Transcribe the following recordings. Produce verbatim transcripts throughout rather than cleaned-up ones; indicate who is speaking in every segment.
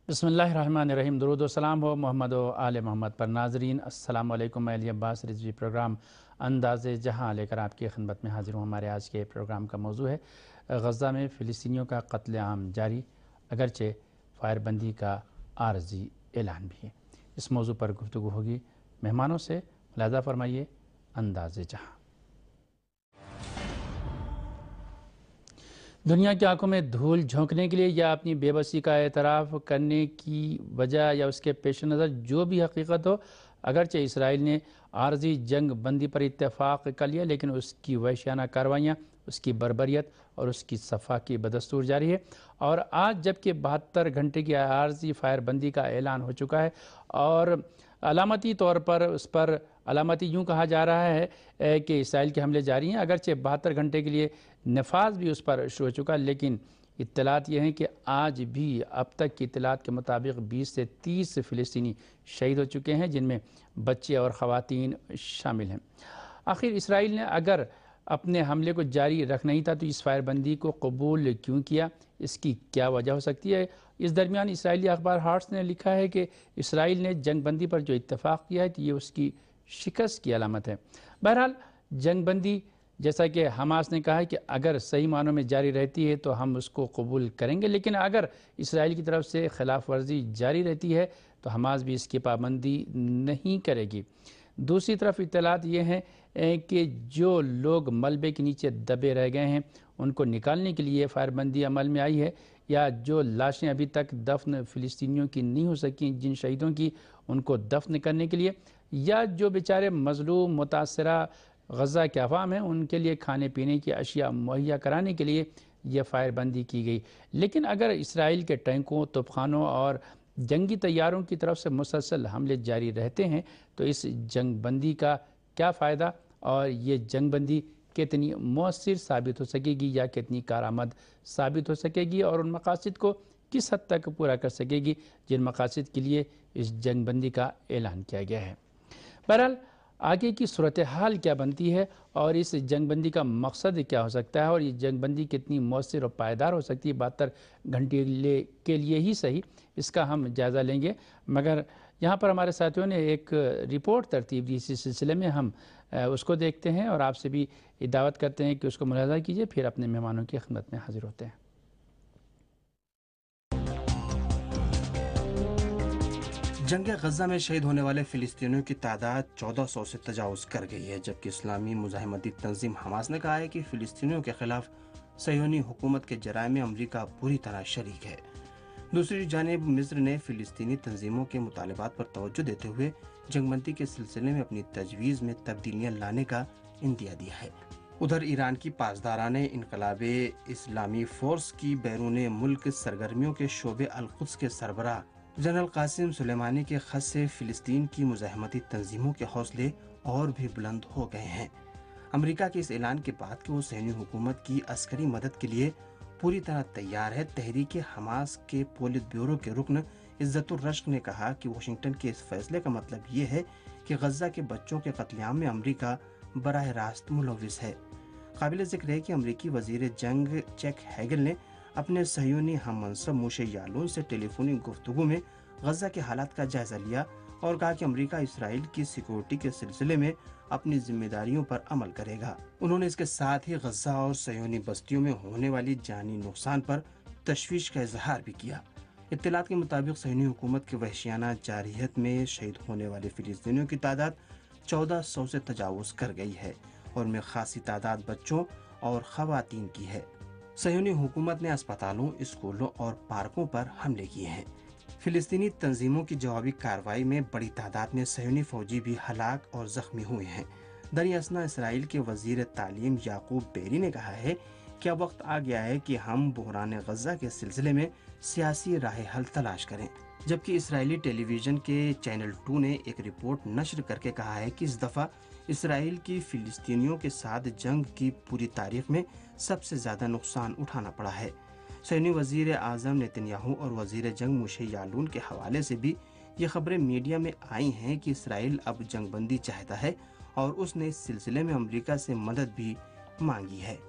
Speaker 1: بسم اللہ الرحمن الرحیم۔ درود و سلام ہو محمد و آل محمد پر۔ ناظرین السلام علیکم۔ میں علی عباس رضوی پروگرام انداز جہاں لے کر آپ کی خدمت میں حاضر ہوں۔ ہمارے آج کے پروگرام کا موضوع ہے غزہ میں فلسطینیوں کا قتل عام جاری، اگرچہ فائر بندی کا عارضی اعلان بھی ہے۔ اس موضوع پر گفتگو ہوگی مہمانوں سے، ملاحظہ فرمائیے انداز جہاں۔ دنیا کی آنکھوں میں دھول جھونکنے کے لیے یا اپنی بے بسی کا اعتراف کرنے کی وجہ یا اس کے پیش نظر جو بھی حقیقت ہو، اگرچہ اسرائیل نے عارضی جنگ بندی پر اتفاق کر لیا، لیکن اس کی وحشیانہ کارروائیاں، اس کی بربریت اور اس کی صفاقی بدستور جاری ہے۔ اور آج جبکہ بہتر گھنٹے کی عارضی فائر بندی کا اعلان ہو چکا ہے اور علامتی طور پر اس پر علامتی یوں کہا جا رہا ہے کہ اسرائیل کے حملے جاری ہیں، اگرچہ بہتر گھنٹے کے لیے نفاذ بھی اس پر شروع ہو چکا، لیکن اطلاعات یہ ہیں کہ آج بھی اب تک کی اطلاعات کے مطابق بیس سے تیس فلسطینی شہید ہو چکے ہیں، جن میں بچے اور خواتین شامل ہیں۔ آخر اسرائیل نے اگر اپنے حملے کو جاری رکھنا ہی تھا تو اس فائر بندی کو قبول کیوں کیا؟ اس کی کیا وجہ ہو سکتی ہے؟ اس درمیان اسرائیلی اخبار ہارٹس نے لکھا ہے کہ اسرائیل نے جنگ بندی پر جو اتفاق کیا ہے تو یہ اس کی شکست کی علامت ہے۔ بہرحال جنگ بندی، جیسا کہ حماس نے کہا ہے کہ اگر صحیح معنوں میں جاری رہتی ہے تو ہم اس کو قبول کریں گے، لیکن اگر اسرائیل کی طرف سے خلاف ورزی جاری رہتی ہے تو حماس بھی اس کی پابندی نہیں کرے گی۔ دوسری طرف اطلاعات یہ ہیں کہ جو لوگ ملبے کے نیچے دبے رہ گئے ہیں ان کو نکالنے کے لیے فائر بندی عمل میں آئی ہے، یا جو لاشیں ابھی تک دفن فلسطینیوں کی نہیں ہو سکیں، جن شہیدوں کی، ان کو دفن کرنے کے لیے، یا جو بیچارے مظلوم متاثرہ غزہ کے عوام ہیں ان کے لیے کھانے پینے کی اشیاء مہیا کرانے کے لیے یہ فائر بندی کی گئی۔ لیکن اگر اسرائیل کے ٹینکوں، توپخانوں اور جنگی طیاروں کی طرف سے مسلسل حملے جاری رہتے ہیں تو اس جنگ بندی کا کیا فائدہ، اور یہ جنگ بندی کتنی مؤثر ثابت ہو سکے گی یا کتنی کارآمد ثابت ہو سکے گی، اور ان مقاصد کو کس حد تک پورا کر سکے گی جن مقاصد کے لیے اس جنگ بندی کا اعلان کیا گیا ہے۔ بہرحال آگے کی صورتحال کیا بنتی ہے اور اس جنگ بندی کا مقصد کیا ہو سکتا ہے، اور یہ جنگ بندی کتنی مؤثر اور پائیدار ہو سکتی ہے بہتر گھنٹے کے لیے ہی صحیح، اس کا ہم جائزہ لیں گے۔ مگر یہاں پر ہمارے ساتھیوں نے ایک رپورٹ ترتیب دی، اسی سلسلے میں ہم اس کو دیکھتے ہیں اور آپ سے بھی دعوت کرتے ہیں کہ اس کو ملاحظہ کیجئے، پھر اپنے مہمانوں کی خدمت میں حاضر ہوتے ہیں۔
Speaker 2: جنگ غزہ میں شہید ہونے والے فلسطینیوں کی تعداد چودہ سو سے تجاوز کر گئی ہے، جبکہ اسلامی مزاحمتی تنظیم حماس نے کہا ہے کہ فلسطینیوں کے خلاف صہیونی حکومت کے جرائم میں امریکہ پوری طرح شریک ہے۔ دوسری جانب مصر نے فلسطینی تنظیموں کے مطالبات پر توجہ دیتے ہوئے جنگ بندی کے سلسلے میں اپنی تجویز میں تبدیلیاں لانے کا عندیہ دیا ہے۔ ادھر ایران کی پاسداران انقلاب اسلامی فورس کی بیرون ملک سرگرمیوں کے شعبے القدس کے سربراہ جنرل قاسم سلیمانی کے خط سے فلسطین کی مزاحمتی تنظیموں کے حوصلے اور بھی بلند ہو گئے ہیں۔ امریکہ کے اس اعلان کے بعد کہ وہ صہیونی حکومت کی عسکری مدد کے لیے پوری طرح تیار ہے، تحریک حماس کے پولٹ بیورو کے رکن عزت الرشق نے کہا کہ واشنگٹن کے اس فیصلے کا مطلب یہ ہے کہ غزہ کے بچوں کے قتل عام میں امریکہ براہ راست ملوث ہے۔ قابل ذکر ہے کہ امریکی وزیر جنگ چیک ہیگل نے اپنے صہیونی ہم منصب موشے یالون سے ٹیلی فونی گفتگو میں غزہ کے حالات کا جائزہ لیا اور کہا کہ امریکہ اسرائیل کی سیکورٹی کے سلسلے میں اپنی ذمہ داریوں پر عمل کرے گا۔ انہوں نے اس کے ساتھ ہی غزہ اور صہیونی بستیوں میں ہونے والی جانی نقصان پر تشویش کا اظہار بھی کیا۔ اطلاعات کے مطابق صہیونی حکومت کے وحشیانہ جارحیت میں شہید ہونے والے فلسطینیوں کی تعداد چودہ سو سے تجاوز کر گئی ہے، اور میں خاصی تعداد بچوں اور خواتین کی ہے۔ صہیونی حکومت نے اسپتالوں، اسکولوں اور پارکوں پر حملے کیے ہیں۔ فلسطینی تنظیموں کی جوابی کارروائی میں بڑی تعداد میں صہیونی فوجی بھی ہلاک اور زخمی ہوئے ہیں۔ دریں اثنا اسرائیل کے وزیر تعلیم یعقوب بیری نے کہا ہے کہ اب وقت آ گیا ہے کہ ہم بحران غزہ کے سلسلے میں سیاسی راہ حل تلاش کریں، جبکہ اسرائیلی ٹیلی ویژن کے چینل ٹو نے ایک رپورٹ نشر کر کے کہا ہے کہ اس دفعہ اسرائیل کی فلسطینیوں کے ساتھ جنگ کی پوری تاریخ میں سب سے زیادہ نقصان اٹھانا پڑا ہے۔ صہیونی وزیر اعظم نیتن یاہو اور وزیر جنگ موشے یالون کے حوالے سے بھی یہ خبریں میڈیا میں آئی ہیں کہ اسرائیل اب جنگ بندی چاہتا ہے اور اس نے اس سلسلے میں امریکہ سے مدد بھی مانگی ہے۔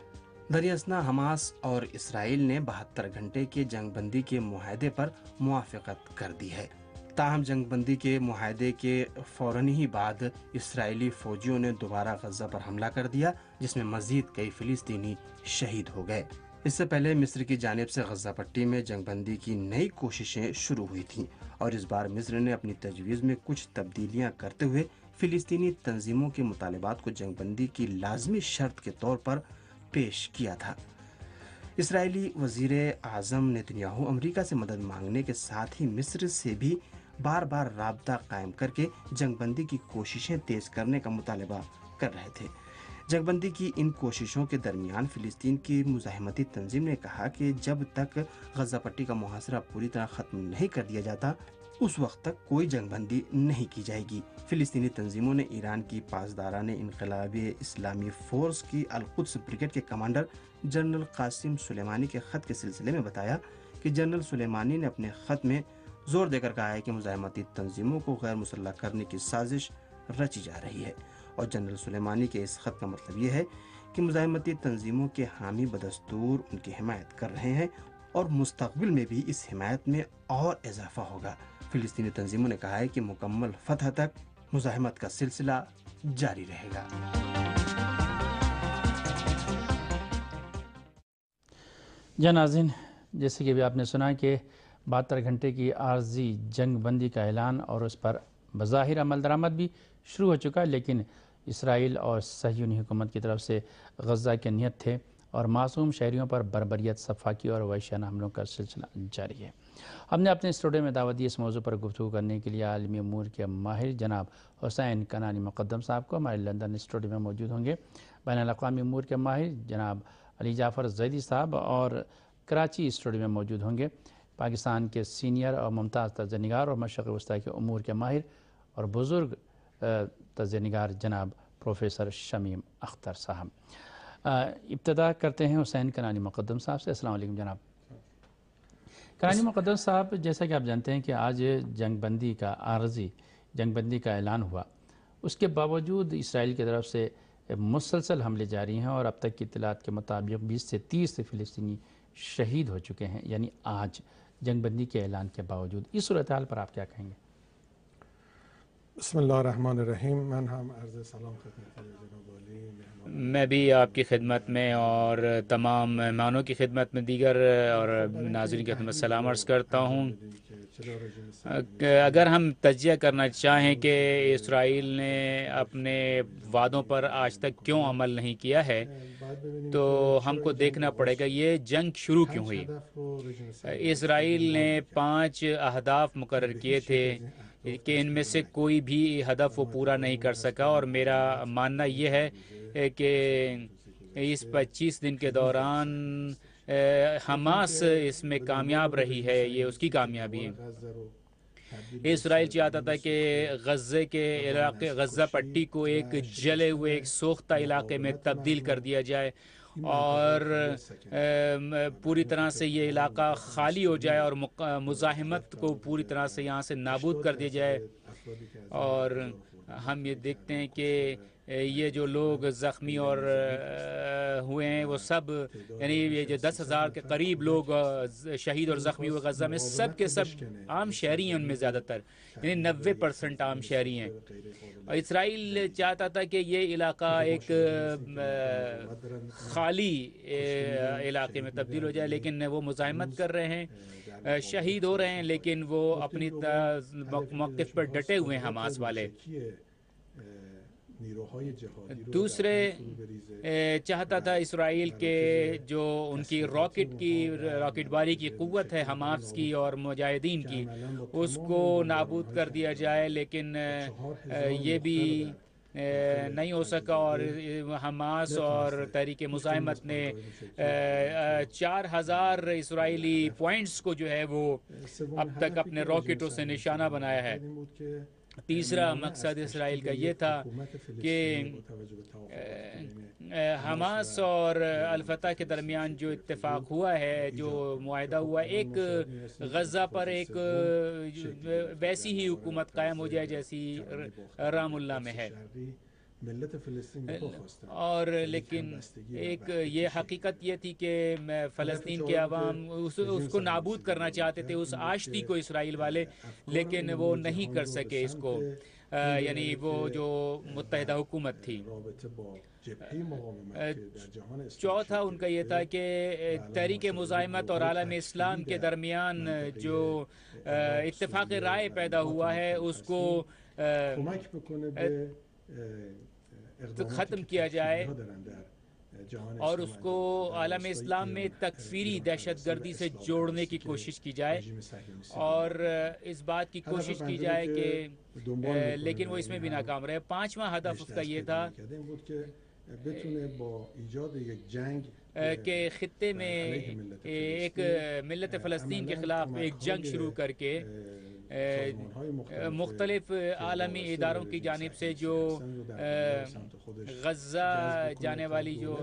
Speaker 2: दरियासना हमास और इसराइल ने बहत्तर घंटे के जंग बंदी के मुआहदे पर मुआफ़क़त कर दी है। ताहम जंग बंदी के मुआहदे के फौरन ही बाद इसराइली फौजियों ने दोबारा गजा पर हमला कर दिया, जिसमें मजीद कई फिलिस्तीनी शहीद हो गए। इससे पहले मिस्र की जानिब से गजा पट्टी में जंग बंदी की नई कोशिशें शुरू हुई थीं और इस बार मिस्र ने अपनी तजवीज़ में कुछ तब्दीलियां करते हुए फिलिस्तीनी तंजीमों के मुतालबात को जंग बंदी की लाजमी शर्त के तौर पर पेश किया था। इसराइली वज़ीर आज़म नेतन्याहू अमेरिका से मदद मांगने के साथ ही मिस्र से भी बार बार राबता कायम करके जंगबंदी की कोशिशें तेज करने का मुतालबा कर रहे थे। जंगबंदी की इन कोशिशों के दरमियान फिलिस्तीन की मुजाहिमती तंजीम ने कहा कि जब तक गजा पट्टी का मुहासरा पूरी तरह ख़त्म नहीं कर दिया जाता, उस वक्त तक कोई जंगबंदी नहीं की जाएगी। फिलिस्तीनी तंजीमों ने ईरान की पासदाराने इनकलाबी इस्लामी फोर्स की अल-कुद्स ब्रिगेड के कमांडर जनरल कासिम सुलेमानी के ख़त के सिलसिले में बताया कि जनरल सुलेमानी ने अपने ख़त में जोर देकर कहा है कि मुजाहिमती तंजीमों को गैर मुसल्लह करने की साजिश रची जा रही है। और जनरल सुलेमानी के इस ख़त का मतलब ये है कि मुजाहिमती तंजीमों के हामी बदस्तूर उनकी हिमायत कर रहे हैं और मुस्तक़बिल में भी इस हिमायत में और इजाफा होगा। फिलिस्तीनी तंजीमों ने कहा है कि मुकम्मल फतह तक मुजाहिमत का सिलसिला जारी रहेगा।
Speaker 1: जी नाज़रीन, जैसे कि अभी आपने सुना कि बहत्तर घंटे की आर्जी जंग बंदी का ऐलान और उस पर बज़ाहिर अमल दरामद भी शुरू हो चुका है, लेकिन इसराइल और सह्यूनी हुकूमत की तरफ से गज़ा के नियत थे और मासूम शहरियों पर बर्बरियत, सफाकी और वहशियाना हमलों का सिलसिला जारी है। हमने अपने स्टूडियो में दावत दी इस मौजू पर गुफ्तगू करने के लिए आलमी अमूर के माहिर जनाब हुसैन कनानी मुक़द्दम साहब को हमारे लंदन स्टूडियो में मौजूद होंगे। बैनुल-अक़वामी अमूर के माहिर जनाब अली जाफ़र ज़ैदी साहब और कराची स्टूडियो में मौजूद होंगे। पाकिस्तान के सीनियर और मुमताज़ तज़्ज़ियानिगार और मशरिक़ वस्ता के अमूर के माहिर और बुज़ुर्ग तज़्ज़ियानिगार जनाब प्रोफेसर शमीम अख्तर साहब। इब्तिदा करते हैं हुसैन कनानी मुक़द्दम साहब से। अस्सलाम वालेकुम जनाब। कनानी मुक़द्दम साहब, जैसा कि आप जानते हैं कि आज जंग बंदी का आर्जी जंग बंदी का ऐलान हुआ, उसके बावजूद इसराइल की तरफ से मुसलसल हमले जारी हैं और अब तक की इत्तलात के मुताबिक बीस से तीस फ़िलिस्तीनी शहीद हो चुके हैं, यानी आज जंग बंदी के ऐलान के बावजूद। इस सूरत हाल पर आप क्या कहेंगे?
Speaker 3: बिस्मिल्लाहिर्रहमानिर्रहीम। मैं हम अर्ज़ सलाम
Speaker 4: मैं भी आपकी खिदमत में और तमाम मेहमानों की खिदमत में दीगर और नाज़रीन की खिदमत सलाम अर्ज़ करता हूँ। अगर हम तज्ज़िया करना चाहें कि इसराइल ने अपने वादों पर आज तक क्यों अमल नहीं किया है, तो हमको देखना पड़ेगा ये जंग शुरू क्यों हुई। इसराइल ने पाँच अहदाफ मुकर्रर किए थे कि इनमें से कोई भी हदफ वो पूरा नहीं कर सका, और मेरा मानना ये है कि इस पच्चीस दिन के दौरान हमास इसमें कामयाब रही है, ये उसकी कामयाबी है। इसराइल चाहता था कि गज़े के इलाके गज़ा पट्टी को एक जले हुए एक सोख्ता इलाके में तब्दील कर दिया जाए और पूरी तरह से ये इलाका खाली हो जाए और मुज़ाहिमत को पूरी तरह से यहाँ से नाबूद कर दिया जाए। और हम ये देखते हैं कि ये जो लोग ज़ख्मी और हुए हैं वो सब, यानी ये जो दस हज़ार के करीब लोग शहीद और ज़ख्मी हुए गज़ा में, सब के सब आम शहरी हैं, उनमें ज़्यादातर यानी नब्बे परसेंट आम शहरी हैं। और इसराइल चाहता था कि ये इलाका एक खाली इलाके में तब्दील हो जाए, लेकिन वो मुज़ाहिमत कर रहे हैं, शहीद हो रहे हैं, लेकिन वो अपनी मौक़िफ़ पर डटे हुए हैं हमास वाले। दूसरे चाहता था इसराइल के जो उनकी रॉकेट की रॉकेटबारी की क़ुव्वत है हमास की और मुजाहिदीन की, उसको नाबूद कर दिया जाए, लेकिन ये भी नहीं हो सका। और हमास और तहरीक मुज़ाहिमत ने चार हज़ार इसराइली पॉइंट्स को जो है वो अब तक अपने रॉकेटों से निशाना बनाया है। तीसरा मकसद इसराइल का ये था कि हमास और अल-फतह के दरमियान जो इत्तेफाक हुआ है, जो मुआहदा हुआ, एक गज़ा पर एक वैसी ही हुकूमत कायम हो जाए जैसी रामुल्ला में है।
Speaker 3: ملت فلسطین بخواستن
Speaker 4: اور لیکن ایک یہ حقیقت یہ تھی کہ فلسطین کے عوام اس, اس کو نابود کرنا چاہتے تھے، اس آشتی کو اسرائیل والے، لیکن وہ نہیں کر سکے اس کو، یعنی وہ جو متحدہ حکومت تھی۔ چوتھا ان کا یہ تھا کہ تحریک مزاحمت اور عالم اسلام کے درمیان جو اتفاق رائے پیدا ہوا ہے اس کو ختم کیا جائے اور اس کو عالم اسلام میں تکفیری دہشت گردی سے جوڑنے کی کوشش کی جائے، اور اس بات کی کوشش کی جائے کہ لیکن وہ اس میں بھی ناکام رہے۔ پانچواں ہدف اس کا یہ تھا کہ خطے میں ایک ملت فلسطین کے خلاف ایک جنگ شروع کر کے مختلف عالمی اداروں کی جانب سے جو غزہ جانے والی جو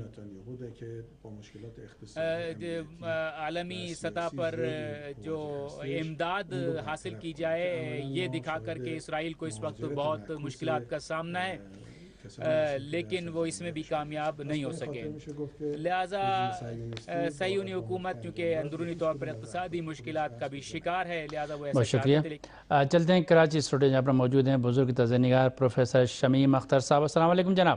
Speaker 4: عالمی سطح پر جو امداد حاصل کی جائے، یہ دکھا کر کہ اسرائیل کو اس وقت بہت مشکلات کا سامنا ہے، لیکن وہ اس میں بھی کامیاب نہیں ہو سکے۔ لہٰذا صہیونی حکومت چونکہ اندرونی طور پر اقتصادی مشکلات کا بھی شکار ہے، لہٰذا وہ
Speaker 1: بہت شکریہ۔ چلتے ہیں کراچی اسٹوڈیو جہاں پر موجود ہیں بزرگ تجزیہ نگار پروفیسر شمیم اختر صاحب۔ السلام علیکم جناب۔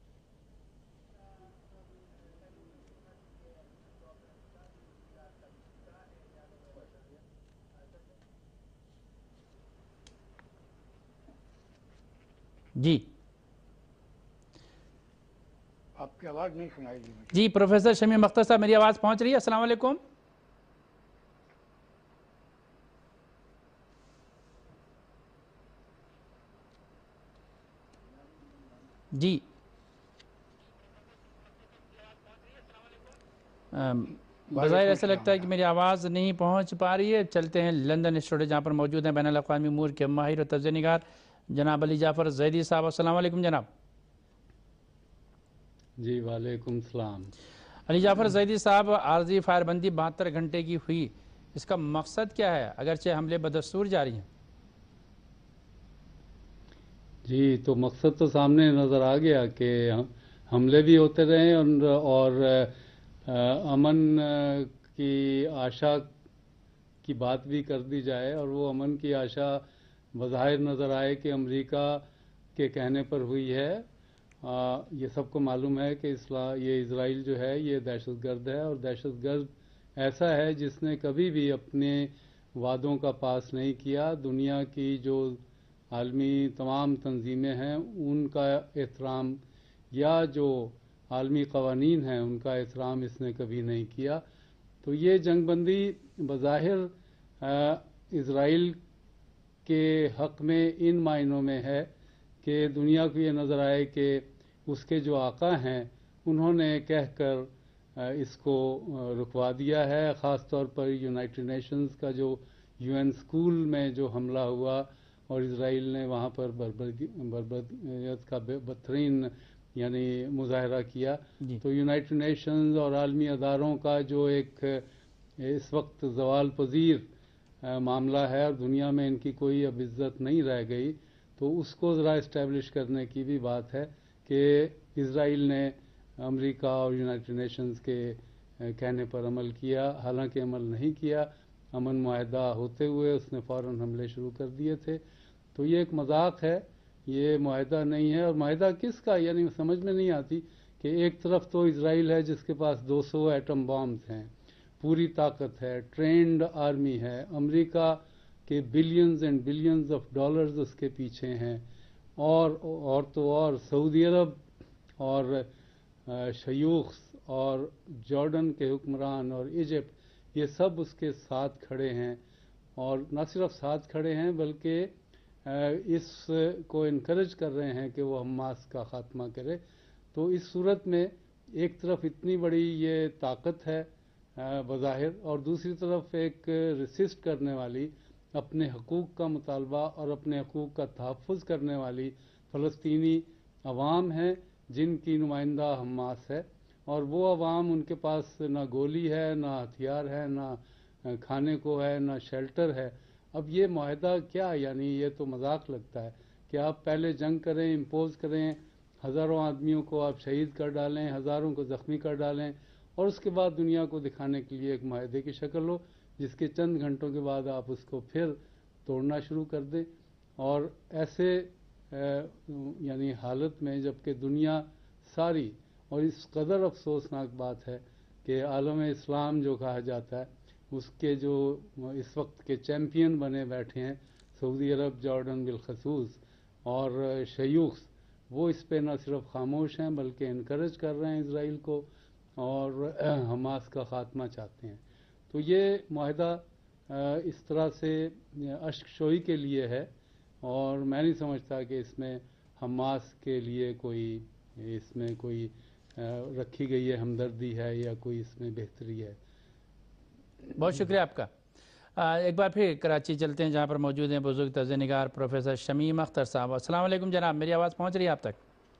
Speaker 1: جی
Speaker 5: آپ کی آواز نہیں سنائی دی۔
Speaker 1: جی پروفیسر شمیم اختر صاحب، میری آواز پہنچ رہی ہے؟ السلام علیکم۔ جی بظاہر ایسا لگتا ہے کہ میری آواز نہیں پہنچ پا رہی ہے۔ چلتے ہیں لندن اسٹوڈیو جہاں پر موجود ہیں بین الاقوامی امور کے ماہر اور تجزیہ نگار جناب علی جعفر زیدی صاحب۔ السلام علیکم جناب۔
Speaker 6: جی وعلیکم السلام۔
Speaker 1: علی جعفر زیدی صاحب، عارضی فائر بندی بہتر گھنٹے کی ہوئی، اس کا مقصد کیا ہے اگرچہ حملے بدستور جاری ہیں؟
Speaker 6: جی تو مقصد تو سامنے نظر آ گیا کہ حملے بھی ہوتے رہے اور امن کی آشا کی بات بھی کر دی جائے، اور وہ امن کی آشا بظاہر نظر آئے کہ امریکہ کے کہنے پر ہوئی ہے۔ آ, یہ سب کو معلوم ہے کہ یہ اسرائیل جو ہے یہ دہشت گرد ہے، اور دہشت گرد ایسا ہے جس نے کبھی بھی اپنے وعدوں کا پاس نہیں کیا۔ دنیا کی جو عالمی تمام تنظیمیں ہیں ان کا احترام یا جو عالمی قوانین ہیں ان کا احترام اس نے کبھی نہیں کیا۔ تو یہ جنگ بندی بظاہر اسرائیل کے حق میں ان معنوں میں ہے کہ دنیا کو یہ نظر آئے کہ اس کے جو آقا ہیں انہوں نے کہہ کر اس کو رکوا دیا ہے۔ خاص طور پر یونائٹڈ نیشنز کا جو یو این اسکول میں جو حملہ ہوا اور اسرائیل نے وہاں پر بربریت کا بدترین یعنی مظاہرہ کیا، تو یونائٹڈ نیشنز اور عالمی اداروں کا جو ایک اس وقت زوال پذیر معاملہ ہے اور دنیا میں ان کی کوئی اب عزت نہیں رہ گئی، تو اس کو ذرا اسٹیبلش کرنے کی بھی بات ہے کہ اسرائیل نے امریکہ اور یونائٹڈ نیشنز کے کہنے پر عمل کیا، حالانکہ عمل نہیں کیا۔ امن معاہدہ ہوتے ہوئے اس نے فوراً حملے شروع کر دیے تھے۔ تو یہ ایک مذاق ہے، یہ معاہدہ نہیں ہے۔ اور معاہدہ کس کا، یعنی سمجھ میں نہیں آتی کہ ایک طرف تو اسرائیل ہے جس کے پاس دو سو ایٹم بامز ہیں، پوری طاقت ہے، ٹرینڈ آرمی ہے، امریکہ کے billions and billions of dollars اس کے پیچھے ہیں، اور اور تو اور سعودی عرب اور شیوخ اور جارڈن کے حکمران اور ایجپٹ یہ سب اس کے ساتھ کھڑے ہیں، اور نہ صرف ساتھ کھڑے ہیں بلکہ اس کو انکریج کر رہے ہیں کہ وہ حماس کا خاتمہ کرے۔ تو اس صورت میں ایک طرف اتنی بڑی یہ طاقت ہے بظاہر، اور دوسری طرف ایک ریسسٹ کرنے والی، اپنے حقوق کا مطالبہ اور اپنے حقوق کا تحفظ کرنے والی فلسطینی عوام ہیں جن کی نمائندہ حماس ہے، اور وہ عوام ان کے پاس نہ گولی ہے، نہ ہتھیار ہے، نہ کھانے کو ہے، نہ شیلٹر ہے۔ اب یہ معاہدہ کیا، یعنی یہ تو مذاق لگتا ہے کہ آپ پہلے جنگ کریں، امپوز کریں ہزاروں آدمیوں کو آپ شہید کر ڈالیں، ہزاروں کو زخمی کر ڈالیں، اور اس کے بعد دنیا کو دکھانے کے لیے ایک معاہدے کی شکل ہو جس کے چند گھنٹوں کے بعد آپ اس کو پھر توڑنا شروع کر دیں. اور ایسے یعنی حالت میں جب کہ دنیا ساری، اور اس قدر افسوسناک بات ہے کہ عالم اسلام جو کہا جاتا ہے اس کے جو اس وقت کے چیمپئن بنے بیٹھے ہیں سعودی عرب، جارڈن بالخصوص، اور شیوخ، وہ اس پہ نہ صرف خاموش ہیں بلکہ انکریج کر رہے ہیں اسرائیل کو اور حماس کا خاتمہ چاہتے ہیں. تو یہ معاہدہ اس طرح سے اشک شوئی کے لیے ہے، اور میں نہیں سمجھتا کہ اس میں حماس کے لیے کوئی اس میں کوئی رکھی گئی ہے ہمدردی ہے یا کوئی اس میں بہتری ہے.
Speaker 1: بہت شکریہ آپ کا. ایک بار پھر کراچی چلتے ہیں جہاں پر موجود ہیں بزرگ طرز نگار پروفیسر شمیم اختر صاحب. السلام علیکم جناب، میری آواز پہنچ رہی ہے آپ تک؟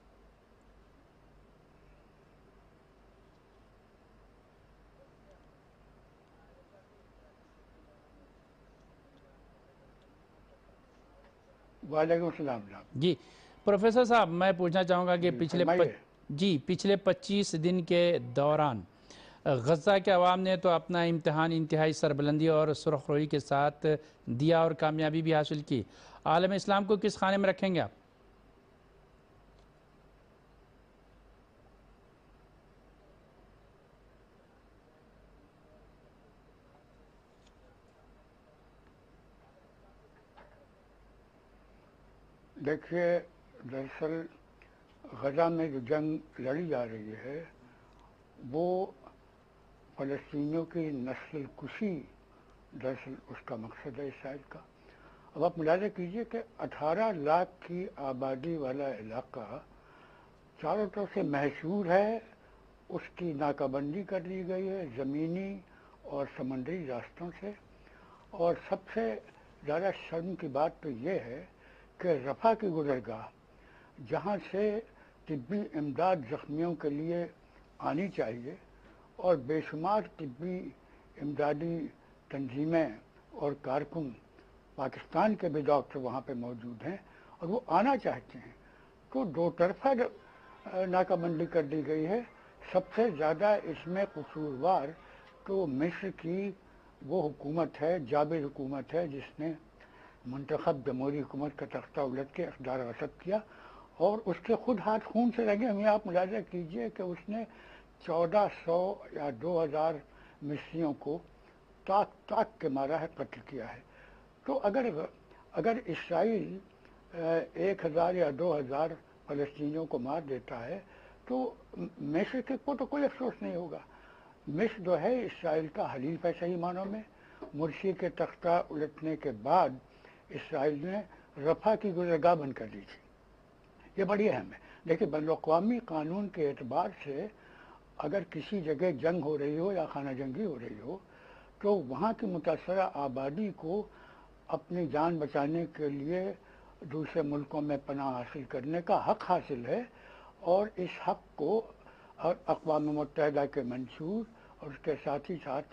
Speaker 5: وعلیکم السلام جناب.
Speaker 1: جی پروفیسر صاحب، میں پوچھنا چاہوں گا کہ پچھلے
Speaker 5: فرمائیے.
Speaker 1: جی پچھلے پچیس دن کے دوران غزہ کے عوام نے تو اپنا امتحان انتہائی سربلندی اور سرخ روئی کے ساتھ دیا اور کامیابی بھی حاصل کی. عالم اسلام کو کس خانے میں رکھیں گے آپ؟
Speaker 5: دیکھیے، دراصل غزہ میں جو جنگ لڑی جا رہی ہے وہ فلسطینیوں کی نسل کشی دراصل اس کا مقصد ہے اسرائیل کا. اب آپ ملاحظہ کیجئے کہ اٹھارہ لاکھ کی آبادی والا علاقہ چاروں طرف سے محصور ہے، اس کی ناکہ بندی کر دی گئی ہے زمینی اور سمندری راستوں سے. اور سب سے زیادہ شرم کی بات تو یہ ہے کہ رفح کی گزرگاہ جہاں سے طبی امداد زخمیوں کے لیے آنی چاہیے، اور بے شمار طبی امدادی تنظیمیں اور کارکن پاکستان کے بھی ڈاکٹر وہاں پہ موجود ہیں اور وہ آنا چاہتے ہیں، تو دو طرفہ ناکہ بندی کر دی گئی ہے. سب سے زیادہ اس میں قصوروار تو مصر کی وہ حکومت ہے، جابر حکومت ہے، جس نے منتخب جمہوری حکومت کا تختہ الٹ کے اقتدار غصب کیا، اور اس کے خود ہاتھ خون سے لگے ہوئے. آپ ملاحظہ کیجئے کہ اس نے چودہ سو یا دو ہزار مصریوں کو تاک تاک کے مارا ہے، قتل کیا ہے. تو اگر اگر اسرائیل ایک ہزار یا دو ہزار فلسطینیوں کو مار دیتا ہے تو مصر کے کو تو کوئی افسوس نہیں ہوگا. مصر جو ہے اسرائیل کا حلیف ہے صحیح معنوں میں. مرسی کے تختہ الٹنے کے بعد اسرائیل نے رفح کی گزرگاہ بند کر دی تھی. یہ بڑی اہم ہے. دیکھیے، بین الاقوامی قانون کے اعتبار سے اگر کسی جگہ جنگ ہو رہی ہو یا خانہ جنگی ہو رہی ہو تو وہاں کی متاثرہ آبادی کو اپنی جان بچانے کے لیے دوسرے ملکوں میں پناہ حاصل کرنے کا حق حاصل ہے، اور اس حق کو اقوام متحدہ کے منشور اور اس کے ساتھ ہی ساتھ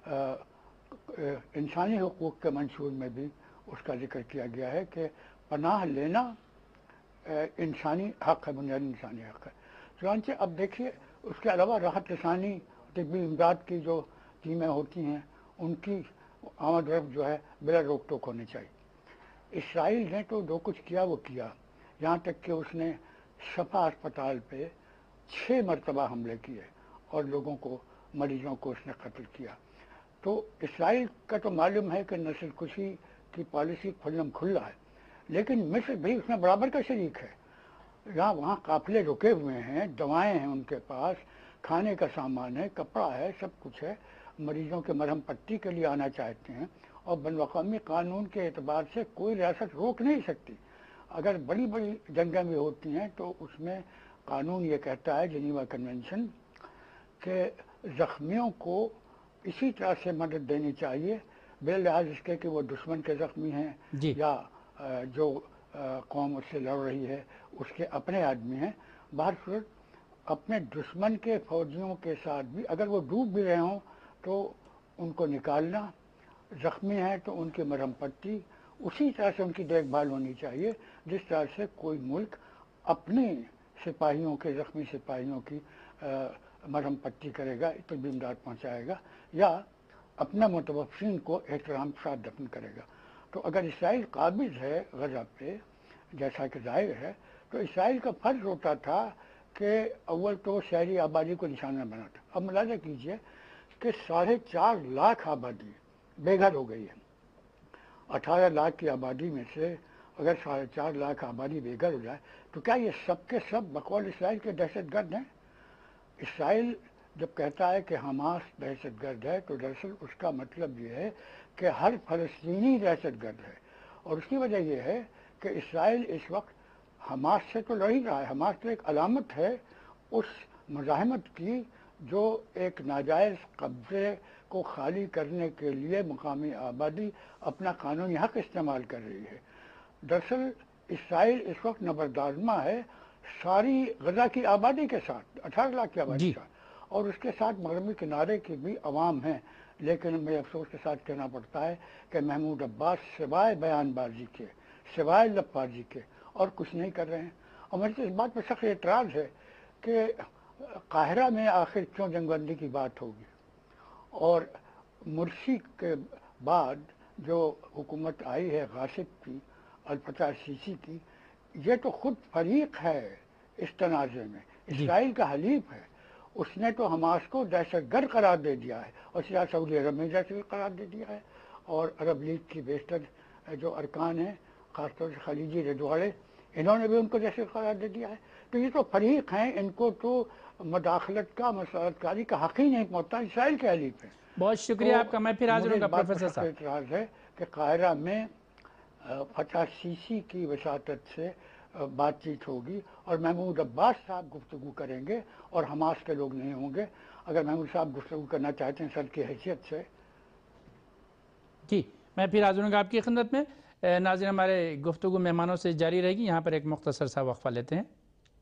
Speaker 5: انسانی حقوق کے منشور میں بھی اس کا ذکر کیا گیا ہے کہ پناہ لینا انسانی حق ہے، بنیادی انسانی حق ہے. چنانچہ اب دیکھیے، اس کے علاوہ راحت رسانی طبی امداد کی جو ٹیمیں ہوتی ہیں ان کی آمد و رفت جو ہے بلا روک ٹوک ہونی چاہیے. اسرائیل نے تو جو کچھ کیا وہ کیا، یہاں تک کہ اس نے شفا اسپتال پہ چھ مرتبہ حملے کیے اور لوگوں کو، مریضوں کو اس نے قتل کیا. تو اسرائیل کا تو معلوم ہے کہ نسل کشی کی پالیسی کھلم کھلا ہے، لیکن مصر بھی اس میں برابر کا شریک ہے. یہاں وہاں قافلے رکے ہوئے ہیں، دوائیں ہیں ان کے پاس، کھانے کا سامان ہے، کپڑا ہے، سب کچھ ہے. مریضوں کے مرہم پٹی کے لیے آنا چاہتے ہیں، اور بین الاقوامی قانون کے اعتبار سے کوئی ریاست روک نہیں سکتی. اگر بڑی بڑی جنگیں بھی ہوتی ہیں تو اس میں قانون یہ کہتا ہے، جنیوا کنونشن، کہ زخمیوں کو اسی طرح سے مدد دینی چاہیے بے لحاظ اس کے کہ وہ دشمن کے زخمی ہیں
Speaker 1: جی
Speaker 5: یا جو قوم اس سے لڑ رہی ہے اس کے اپنے آدمی ہیں. بہر صورت اپنے دشمن کے فوجیوں کے ساتھ بھی اگر وہ ڈوب بھی رہے ہوں تو ان کو نکالنا، زخمی ہیں تو ان کی مرہم پٹی اسی طرح سے ان کی دیکھ بھال ہونی چاہیے جس طرح سے کوئی ملک اپنی سپاہیوں کے زخمی سپاہیوں کی مرہم پٹی کرے گا، طبی امداد پہنچائے گا، یا اپنا متوفین کو احترام کے ساتھ دفن کرے گا۔ تو اگر اسرائیل قابض ہے غزہ پہ جیسا کہ ظاہر ہے، تو اسرائیل کا فرض ہوتا تھا کہ اول تو شہری آبادی کو نشانہ بناتا۔ اب ملاحظہ کیجئے کہ ساڑھے چار لاکھ آبادی بے گھر ہو گئی ہے۔ اٹھارہ لاکھ کی آبادی میں سے اگر ساڑھے چار لاکھ آبادی بے گھر ہو جائے تو کیا یہ سب کے سب بقول اسرائیل کے دہشت گرد ہیں؟ اسرائیل جب کہتا ہے کہ حماس دہشت گرد ہے تو دراصل اس کا مطلب یہ ہے کہ ہر فلسطینی دہشت گرد ہے، اور اس کی وجہ یہ ہے کہ اسرائیل اس وقت حماس سے تو لڑ ہی رہا ہے۔ حماس تو ایک علامت ہے اس مزاحمت کی جو ایک ناجائز قبضے کو خالی کرنے کے لیے مقامی آبادی اپنا قانونی حق استعمال کر رہی ہے۔ دراصل اسرائیل اس وقت نبردآزما ہے ساری غزہ کی آبادی کے ساتھ، اٹھارہ لاکھ کی آبادی کے ساتھ، اور اس کے ساتھ مغربی کنارے کی بھی عوام ہیں، لیکن مجھے افسوس کے ساتھ کہنا پڑتا ہے کہ محمود عباس سوائے بیان بازی کے، سوائے لب بازی کے اور کچھ نہیں کر رہے ہیں۔ اور مجھے اس بات پر سخت اعتراض ہے کہ قاہرہ میں آخر کیوں جنگ بندی کی بات ہوگی، اور مرسی کے بعد جو حکومت آئی ہے غاصب کی، الفتح السیسی کی، یہ تو خود فریق ہے اس تنازع میں، اسرائیل کا حلیف ہے۔ اس نے تو حماس کو دہشت گرد قرار دے دیا ہے، اور سیاہ سعودی عرب میں دہشت گرد قرار دے دیا ہے، اور عرب لیگ کی بیشتر جو ارکان ہیں خاص طور سے خلیجی رجواڑے، انہوں نے بھی ان کو دہشت گرد قرار دے دیا ہے۔ تو یہ تو فریق ہیں، ان کو تو مداخلت کا، مساعدت کاری کا حق ہی نہیں پہنچتا، اسرائیل کے حلیف ہیں۔
Speaker 1: بہت شکریہ آپ کا، میں پھر حاضر ہوں گا پروفیسر صاحب۔
Speaker 5: اعتراض ہے کہ قاہرہ میں فتح سیسی کی وساطت سے بات چیت ہوگی اور محمود عباس صاحب گفتگو کریں گے اور حماس کے لوگ نہیں ہوں گے۔ اگر محمود صاحب گفتگو کرنا چاہتے ہیں صدر کی حیثیت سے۔
Speaker 1: جی میں پھر حاضر ہوں گا آپ کی خدمت میں۔ ناظرین ہمارے گفتگو مہمانوں سے جاری رہے گی، یہاں پر ایک مختصر سا وقفہ لیتے ہیں۔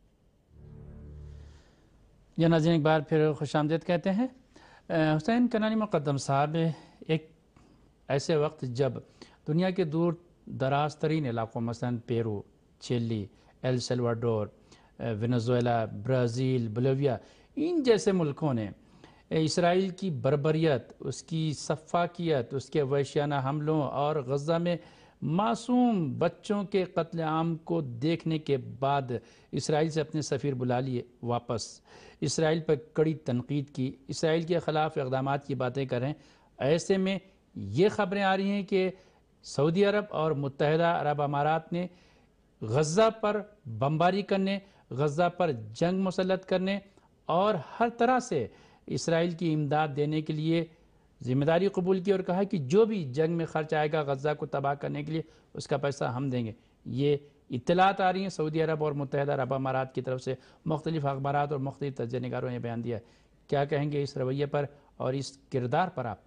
Speaker 1: یہ ناظرین ایک بار پھر خوش آمدید کہتے ہیں۔ حسین کنانی مقدم صاحب، ایک ایسے وقت جب دنیا کے دور دراز ترین علاقوں مثلا Peru, Chile, El Salvador, Venezuela, Brazil, Bolivia, ان جیسے ملکوں نے اسرائیل کی بربریت، اس کی سفاکیت، اس کے وحشیانہ حملوں اور غزہ میں معصوم بچوں کے قتل عام کو دیکھنے کے بعد اسرائیل سے اپنے سفیر بلا لیے واپس، اسرائیل پر کڑی تنقید کی، اسرائیل کے خلاف اقدامات کی باتیں کریں۔ ایسے میں یہ خبریں آ رہی ہیں کہ سعودی عرب اور متحدہ عرب امارات نے غزہ پر بمباری کرنے، غزہ پر جنگ مسلط کرنے اور ہر طرح سے اسرائیل کی امداد دینے کے لیے ذمہ داری قبول کی، اور کہا کہ جو بھی جنگ میں خرچ آئے گا غزہ کو تباہ کرنے کے لیے اس کا پیسہ ہم دیں گے۔ یہ اطلاعات آ رہی ہیں سعودی عرب اور متحدہ عرب امارات کی طرف سے، مختلف اخبارات اور مختلف تجزیہ نگاروں نے بیان دیا ہے۔ کیا کہیں گے اس رویے پر اور اس کردار پر آپ؟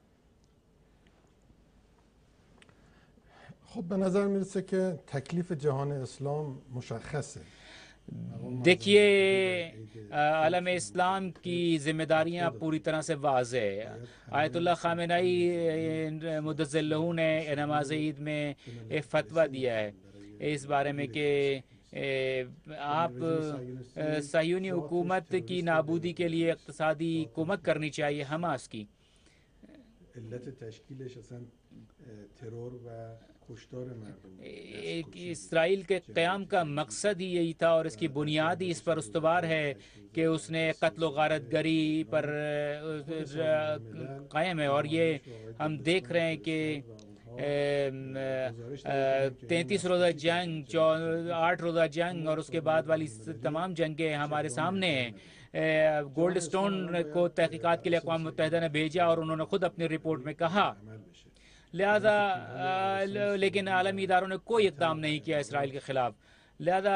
Speaker 3: خب به نظر میرسه که تکلیف جهان اسلام مشخصه.
Speaker 4: دیکھیے عالم اسلام کی ذمہ داریاں پوری طرح سے واضح ہے۔ آیت اللہ خامنہئی مدثر لہو نے نماز عید میں ایک فتویٰ دیا ہے اس بارے میں کہ آپ صہیونی حکومت کی نابودی کے لیے اقتصادی کمک کرنی چاہیے حماس کی۔
Speaker 3: علت تشکیلش اصلا ترور و
Speaker 4: اسرائیل کے قیام کا مقصد ہی یہی تھا، اور اس کی بنیاد ہی اس پر استوار ہے کہ اس نے قتل و غارت گری پر قائم ہے، اور یہ ہم دیکھ رہے ہیں کہ تینتیس روزہ جنگ، آٹھ روزہ جنگ اور اس کے بعد والی تمام جنگیں ہمارے سامنے ہیں۔ گولڈ سٹون کو تحقیقات کے لیے اقوام متحدہ نے بھیجا اور انہوں نے خود اپنی رپورٹ میں کہا، لہذا لیکن عالمی اداروں نے کوئی اقدام نہیں کیا اسرائیل کے خلاف۔ لہذا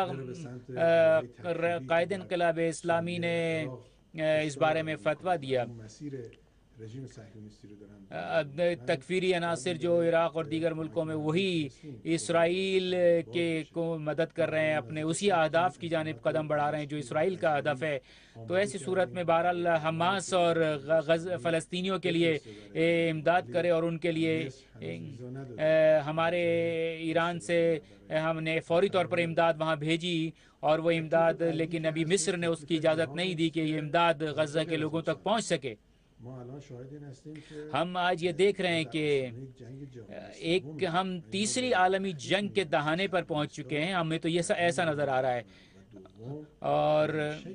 Speaker 4: قائد انقلاب اسلامی نے اس بارے میں فتویٰ دیا
Speaker 3: رژیم صهیونیستی رو دارن
Speaker 4: تکفیری عناصر جو عراق اور دیگر ملکوں میں وہی اسرائیل کے کو مدد کر رہے ہیں، اپنے اسی اہداف کی جانب قدم بڑھا رہے ہیں جو اسرائیل کا ہدف ہے. تو ایسی صورت میں بہرحال حماس اور غز فلسطینیوں کے لیے امداد کرے، اور ان کے لیے ہمارے ایران سے ہم نے فوری طور پر امداد وہاں بھیجی، اور وہ امداد لیکن ابھی مصر نے اس کی اجازت نہیں دی کہ یہ امداد غزہ کے لوگوں تک پہنچ سکے. ہم آج یہ دیکھ رہے ہیں کہ ایک ہم تیسری عالمی جنگ کے دہانے پر پہنچ چکے ہیں، ہمیں تو یہ ایسا نظر آ رہا ہے. اور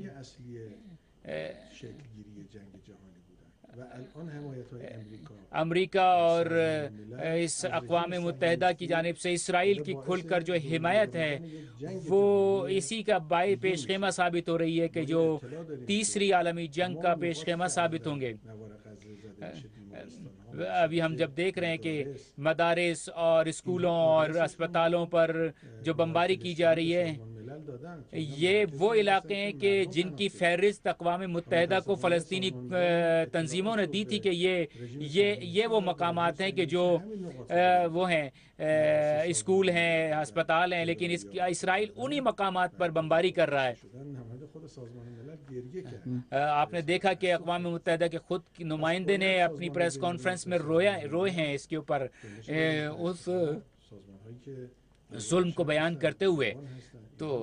Speaker 4: امریکہ اور اس اقوام متحدہ کی جانب سے اسرائیل کی کھل کر جو حمایت ہے وہ اسی کا باعث پیش خیمہ ثابت ہو رہی ہے کہ جو تیسری عالمی جنگ کا پیش خیمہ ثابت ہوں گے. ابھی ہم جب دیکھ رہے ہیں کہ مدارس اور اسکولوں اور اسپتالوں پر جو بمباری کی جا رہی ہے، یہ وہ علاقے ہیں کہ جن کی فہرست اقوام متحدہ کو فلسطینی تنظیموں نے دی تھی کہ یہ یہ یہ وہ مقامات ہیں کہ جو وہ ہیں اسکول ہیں، ہسپتال ہیں، لیکن اس اسرائیل انہی مقامات پر بمباری کر رہا ہے. آپ نے دیکھا کہ اقوام متحدہ کے خود نمائندے نے اپنی پریس کانفرنس میں رویا روئے ہیں اس کے اوپر، اس ظلم کو بیان کرتے ہوئے. تو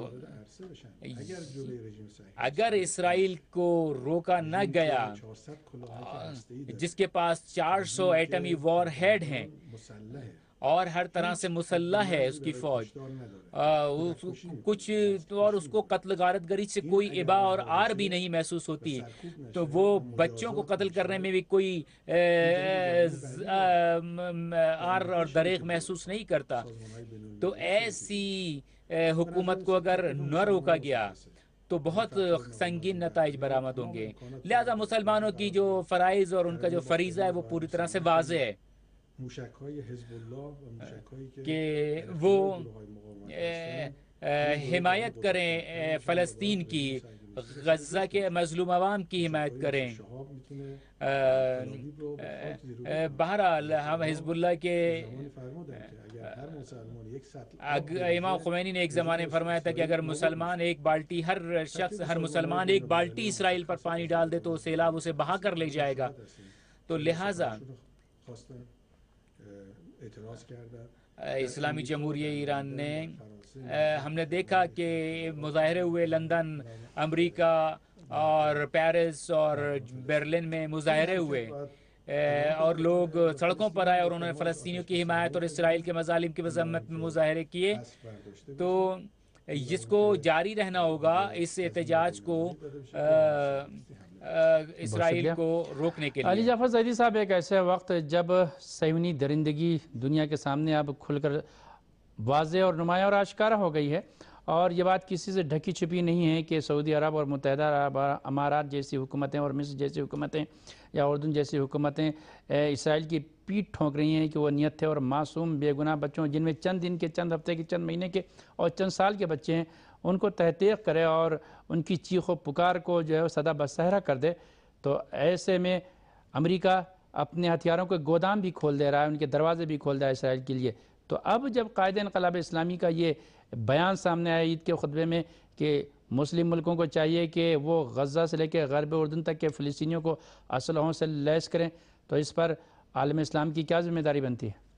Speaker 4: اگر اسرائیل کو روکا نہ گیا، جس کے پاس چار سو ایٹمی وار ہیڈ ہیں اور ہر طرح سے مسلح ہے اس کی فوج، کچھ اور اس کو قتل غارت گری سے کوئی ابا اور آر بھی نہیں محسوس ہوتی، تو وہ بچوں کو قتل کرنے میں بھی کوئی آر اور دریغ محسوس نہیں کرتا. تو ایسی حکومت کو اگر نہ روکا گیا تو بہت سنگین نتائج برآمد ہوں گے. لہذا مسلمانوں کی جو فرائض اور ان کا جو فریضہ ہے وہ پوری طرح سے واضح ہے کہ وہ حمایت کریں فلسطین کی، غزہ کے مظلوم عوام کی حمایت کریں. بہرحال ہم حزب اللہ کے امام خمینی نے ایک زمانے میں فرمایا تھا کہ اگر مسلمان ایک بالٹی ہر شخص ہر مسلمان ایک بالٹی اسرائیل پر پانی ڈال دے تو سیلاب اسے بہا کر لے جائے گا. تو لہٰذا اسلامی جمہوریہ ایران نے ہم نے دیکھا کہ مظاہرے ہوئے لندن، امریکہ اور پیرس اور برلن میں مظاہرے ہوئے، اور لوگ سڑکوں پر آئے اور انہوں نے فلسطینیوں کی حمایت اور اسرائیل کے مظالم کی مذمت میں مظاہرے کیے. تو جس کو جاری رہنا ہوگا اس احتجاج کو اسرائیل کو روکنے کے لیے.
Speaker 1: علی جعفر زیدی صاحب، ایک ایسا وقت جب صہیونی درندگی دنیا کے سامنے اب کھل کر واضح اور نمایاں اور آشکارا ہو گئی ہے، اور یہ بات کسی سے ڈھکی چھپی نہیں ہے کہ سعودی عرب اور متحدہ عرب امارات جیسی حکومتیں اور مصر جیسی حکومتیں یا اردن جیسی حکومتیں اسرائیل کی پیٹھ ٹھونک رہی ہیں کہ وہ نیت اور معصوم بے گناہ بچوں، جن میں چند دن کے، چند ہفتے کے، چند مہینے کے اور چند سال کے بچے ہیں، ان کو تحقیق کرے اور ان کی چیخ و پکار کو جو ہے صدا بصحرا کر دے. تو ایسے میں امریکہ اپنے ہتھیاروں کے گودام بھی کھول دے رہا ہے، ان کے دروازے بھی کھول دے رہا ہے اسرائیل کے لیے. تو اب جب قائد انقلاب اسلامی کا یہ بیان سامنے آیا عید کے خطبے میں کہ مسلم ملکوں کو چاہیے کہ وہ غزہ سے لے کے غرب اردن تک کے فلسطینیوں کو اسلحوں سے لیس کریں، تو اس پر عالم اسلام کی کیا ذمہ داری بنتی ہے؟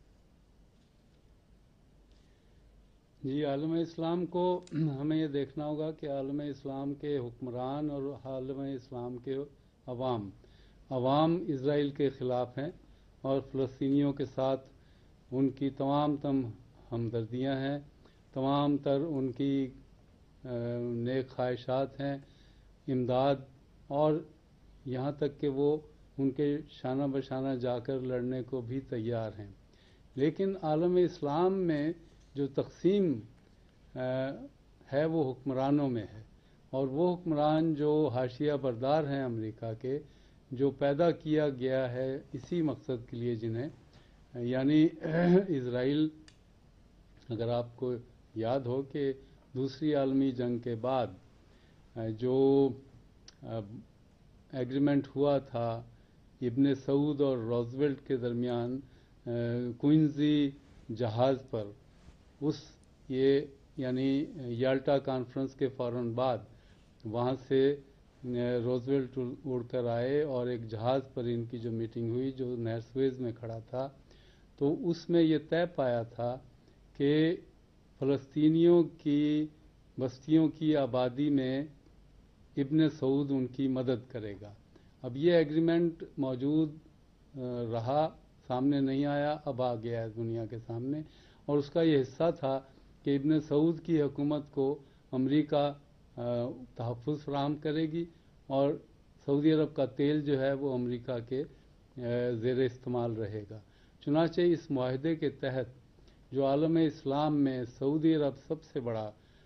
Speaker 6: جی، عالم اسلام کو ہمیں یہ دیکھنا ہوگا کہ عالم اسلام کے حکمران اور عالم اسلام کے عوام عوام اسرائیل کے خلاف ہیں، اور فلسطینیوں کے ساتھ ان کی تمام تم ہمدردیاں ہیں، تمام تر ان کی نیک خواہشات ہیں، امداد، اور یہاں تک کہ وہ ان کے شانہ بشانہ جا کر لڑنے کو بھی تیار ہیں. لیکن عالم اسلام میں جو تقسیم ہے وہ حکمرانوں میں ہے، اور وہ حکمران جو حاشیہ بردار ہیں امریکہ کے، جو پیدا کیا گیا ہے اسی مقصد کے لیے، جنہیں یعنی اسرائیل، اگر آپ کو یاد ہو کہ دوسری عالمی جنگ کے بعد جو ایگریمنٹ ہوا تھا ابن سعود اور روزویلٹ کے درمیان کوئنزی جہاز پر اس یہ یعنی یالٹا کانفرنس کے فوراً بعد وہاں سے روزویلٹ اڑ کر آئے اور ایک جہاز پر ان کی جو میٹنگ ہوئی جو نہر سویز میں کھڑا تھا، تو اس میں یہ طے پایا تھا کہ فلسطینیوں کی بستیوں کی آبادی میں ابن سعود ان کی مدد کرے گا۔ اب یہ ایگریمنٹ موجود رہا، سامنے نہیں آیا، اب آ گیا ہے دنیا کے سامنے، اور اس کا یہ حصہ تھا کہ ابن سعود کی حکومت کو امریکہ تحفظ فراہم کرے گی اور سعودی عرب کا تیل جو ہے وہ امریکہ کے زیر استعمال رہے گا۔ چنانچہ اس معاہدے کے تحت جو عالم اسلام میں سعودی عرب سب سے بڑا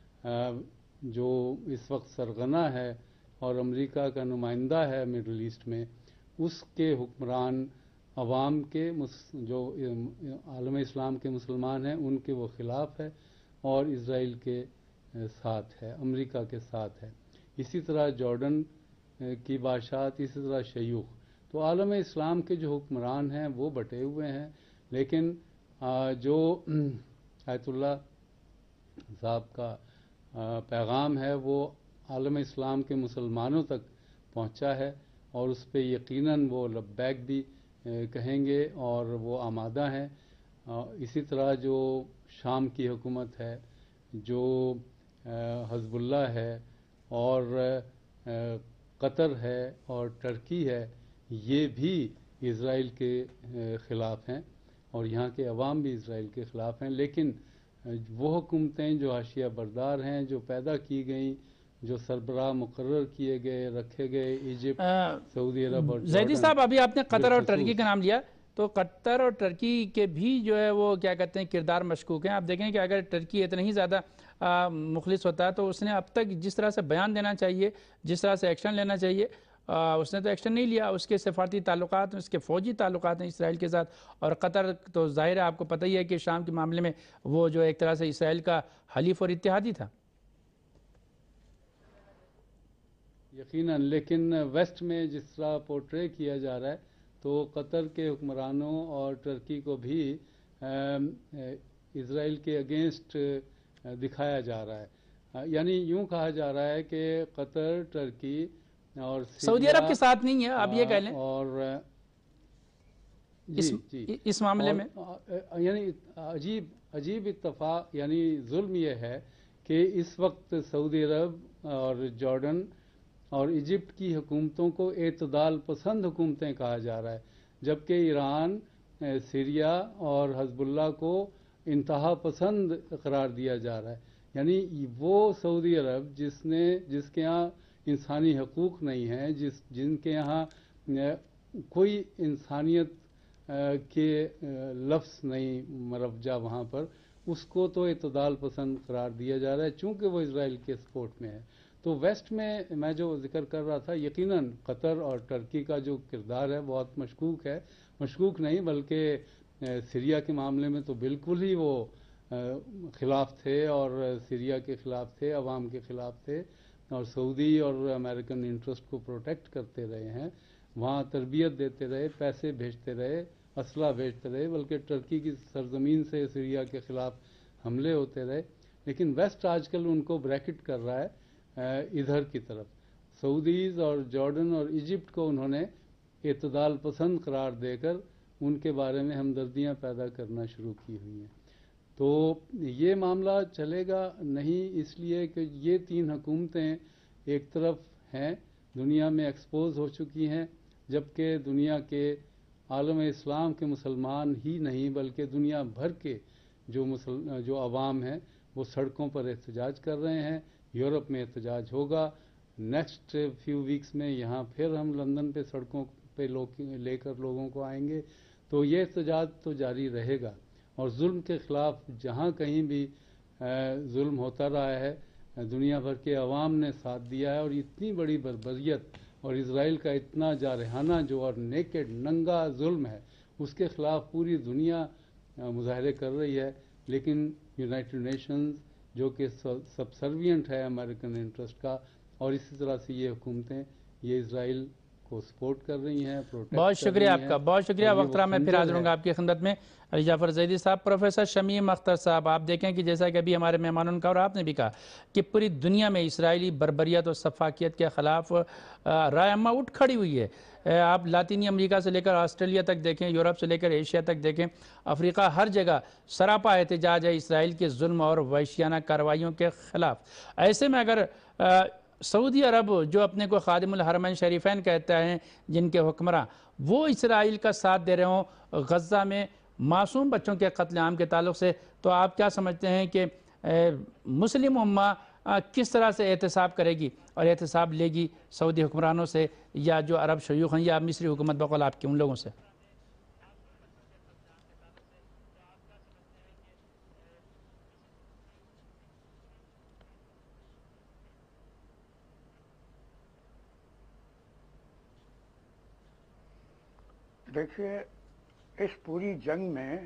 Speaker 6: جو اس وقت سرغنہ ہے اور امریکہ کا نمائندہ ہے مڈل ایسٹ میں، اس کے حکمران عوام کے جو عالم اسلام کے مسلمان ہیں ان کے وہ خلاف ہے اور اسرائیل کے ساتھ ہے، امریکہ کے ساتھ ہے۔ اسی طرح جارڈن کی بادشاہت، اسی طرح شیوخ۔ تو عالم اسلام کے جو حکمران ہیں وہ بٹے ہوئے ہیں، لیکن جو آیت اللہ صاحب کا پیغام ہے وہ عالم اسلام کے مسلمانوں تک پہنچا ہے اور اس پہ یقیناً وہ لبیک بھی کہیں گے اور وہ آمادہ ہیں۔ اسی طرح جو شام کی حکومت ہے، جو حزب اللہ ہے اور قطر ہے اور ٹرکی ہے، یہ بھی اسرائیل کے خلاف ہیں اور یہاں کے عوام بھی اسرائیل کے خلاف ہیں، لیکن وہ حکومتیں جو حاشیہ بردار ہیں، جو پیدا کی گئیں، جو سربراہ مقرر کیے گئے، رکھے گئے، ایجپٹ، سعودی عرب اور
Speaker 1: زیدی صاحب ابھی آپ نے قطر اور ٹرکی کا نام لیا، تو قطر اور ٹرکی کے بھی جو ہے وہ کیا کہتے ہیں کردار مشکوک ہیں۔ آپ دیکھیں کہ اگر ٹرکی اتنا ہی زیادہ مخلص ہوتا ہے تو اس نے اب تک جس طرح سے بیان دینا چاہیے، جس طرح سے ایکشن لینا چاہیے، اس نے تو ایکشن نہیں لیا۔ اس کے سفارتی تعلقات، اس کے فوجی تعلقات ہیں اسرائیل کے ساتھ، اور قطر تو ظاہر ہے آپ کو پتہ ہی ہے کہ شام کے معاملے میں وہ جو ایک طرح سے اسرائیل کا حلیف اور اتحادی تھا۔
Speaker 6: یقیناً، لیکن ویسٹ میں جس طرح پورٹرے کیا جا رہا ہے تو قطر کے حکمرانوں اور ٹرکی کو بھی اسرائیل کے اگینسٹ دکھایا جا رہا ہے، یعنی یوں کہا جا رہا ہے کہ قطر، ٹرکی اور
Speaker 1: سعودی عرب کے ساتھ نہیں ہے، آپ یہ کہہ لیں،
Speaker 6: اور
Speaker 1: اس,
Speaker 6: جی
Speaker 1: اس معاملے میں
Speaker 6: یعنی عجیب عجیب اتفاق، یعنی ظلم یہ ہے کہ اس وقت سعودی عرب اور جارڈن اور ایجپٹ کی حکومتوں کو اعتدال پسند حکومتیں کہا جا رہا ہے، جبکہ ایران، سیریا اور حزب اللہ کو انتہا پسند قرار دیا جا رہا ہے۔ یعنی وہ سعودی عرب جس نے جس کے یہاں انسانی حقوق نہیں ہیں، جس جن کے یہاں کوئی انسانیت کے لفظ نہیں مروجہ وہاں پر، اس کو تو اعتدال پسند قرار دیا جا رہا ہے چونکہ وہ اسرائیل کے سپورٹ میں ہے۔ تو ویسٹ میں میں جو ذکر کر رہا تھا، یقیناً قطر اور ٹرکی کا جو کردار ہے بہت مشکوک ہے، مشکوک نہیں بلکہ سیریا کے معاملے میں تو بالکل ہی وہ خلاف تھے اور سیریا کے خلاف تھے، عوام کے خلاف تھے، اور سعودی اور امریکن انٹرسٹ کو پروٹیکٹ کرتے رہے ہیں، وہاں تربیت دیتے رہے، پیسے بھیجتے رہے، اسلحہ بھیجتے رہے، بلکہ ٹرکی کی سرزمین سے سیریا کے خلاف حملے ہوتے رہے۔ لیکن ویسٹ آج کل ان کو بریکٹ کر رہا ہے ادھر کی طرف، سعودیز اور جارڈن اور ایجپٹ کو انہوں نے اعتدال پسند قرار دے کر ان کے بارے میں ہمدردیاں پیدا کرنا شروع کی ہوئی ہیں۔ تو یہ معاملہ چلے گا نہیں، اس لیے کہ یہ تین حکومتیں ایک طرف ہیں، دنیا میں ایکسپوز ہو چکی ہیں، جبکہ دنیا کے عالم اسلام کے مسلمان ہی نہیں بلکہ دنیا بھر کے جو مسل جو عوام ہیں وہ سڑکوں پر احتجاج کر رہے ہیں۔ یورپ میں احتجاج ہوگا، نیکسٹ فیو ویکس میں یہاں پھر ہم لندن پہ سڑکوں پہ لوگ لے کر لوگوں کو آئیں گے، تو یہ احتجاج تو جاری رہے گا، اور ظلم کے خلاف جہاں کہیں بھی ظلم ہوتا رہا ہے دنیا بھر کے عوام نے ساتھ دیا ہے، اور اتنی بڑی بربریت اور اسرائیل کا اتنا جارحانہ جو اور نیکڈ ننگا ظلم ہے اس کے خلاف پوری دنیا مظاہرے کر رہی ہے، لیکن یونائٹڈ نیشنز جو کہ سب سروینٹ ہے امریکن انٹرسٹ کا، اور اسی طرح سے یہ حکومتیں یہ اسرائیل کو کو سپورٹ کر رہی ہیں، پروٹیکٹ
Speaker 1: بہت
Speaker 6: کر
Speaker 1: شکریہ
Speaker 6: رہی
Speaker 1: آپ
Speaker 6: ہیں،
Speaker 1: کا، بہت شکریہ۔
Speaker 6: اور یہ
Speaker 1: وقت
Speaker 6: وہ
Speaker 1: رہا میں پھر
Speaker 6: خنجر
Speaker 1: حاضر ہوں
Speaker 6: ہے۔
Speaker 1: گا آپ کی خدمت میں۔ علی جعفر زیدی صاحب، پروفیسر شمیم اختر صاحب، آپ دیکھیں کہ جیسا کہ ابھی ہمارے مہمانوں کا اور آپ نے بھی کہا کہ پوری دنیا میں اسرائیلی بربریت اور سفاکیت کے خلاف رائے عامہ اٹھ کھڑی ہوئی ہے۔ آپ لاطینی امریکہ سے لے کر آسٹریلیا تک دیکھیں، یورپ سے لے کر ایشیا تک دیکھیں، افریقہ، ہر جگہ سراپا احتجاج ہے اسرائیل کے ظلم اور وحشیانہ کارروائیوں کے خلاف۔ ایسے میں اگر سعودی عرب جو اپنے کو خادم الحرمین شریفین کہتا ہے، جن کے حکمراں وہ اسرائیل کا ساتھ دے رہے ہوں غزہ میں معصوم بچوں کے قتل عام کے تعلق سے، تو آپ کیا سمجھتے ہیں کہ مسلم امہ کس طرح سے احتساب کرے گی اور احتساب لے گی سعودی حکمرانوں سے یا جو عرب شیوخ ہیں یا مصری حکومت بقول آپ کے ان لوگوں سے؟
Speaker 5: دیکھیے، اس پوری جنگ میں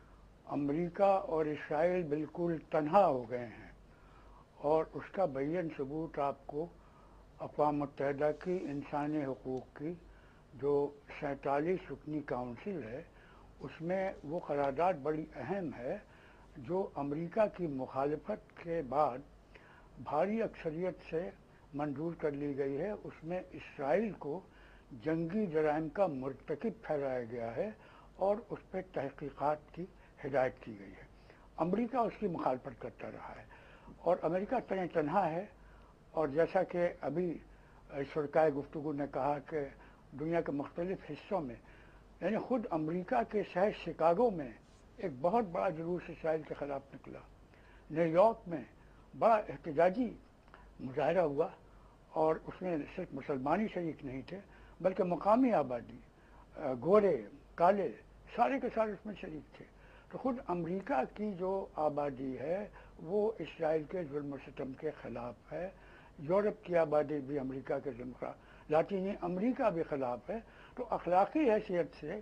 Speaker 5: امریکہ اور اسرائیل بالکل تنہا ہو گئے ہیں، اور اس کا بین ثبوت آپ کو اقوام متحدہ کی انسانی حقوق کی جو سینتالیس رکنی کونسل ہے، اس میں وہ قرارداد بڑی اہم ہے جو امریکہ کی مخالفت کے بعد بھاری اکثریت سے منظور کر لی گئی ہے۔ اس میں اسرائیل کو جنگی جرائم کا مرتکب ٹھہرایا گیا ہے اور اس پہ تحقیقات کی ہدایت کی گئی ہے۔ امریکہ اس کی مخالفت کرتا رہا ہے اور امریکہ تنہ تنہا ہے، اور جیسا کہ ابھی شرکائے گفتگو نے کہا کہ دنیا کے مختلف حصوں میں، یعنی خود امریکہ کے شہر شکاگو میں ایک بہت بڑا جلوس اسرائیل کے خلاف نکلا، نیو یارک میں بڑا احتجاجی مظاہرہ ہوا، اور اس میں صرف مسلمانی شریک نہیں تھے بلکہ مقامی آبادی، گورے، کالے، سارے کے سارے اس میں شریک تھے۔ تو خود امریکہ کی جو آبادی ہے وہ اسرائیل کے ظلم و ستم کے خلاف ہے، یورپ کی آبادی بھی امریکہ کے ظلم کا، لاطینی امریکہ بھی خلاف ہے۔ تو اخلاقی حیثیت سے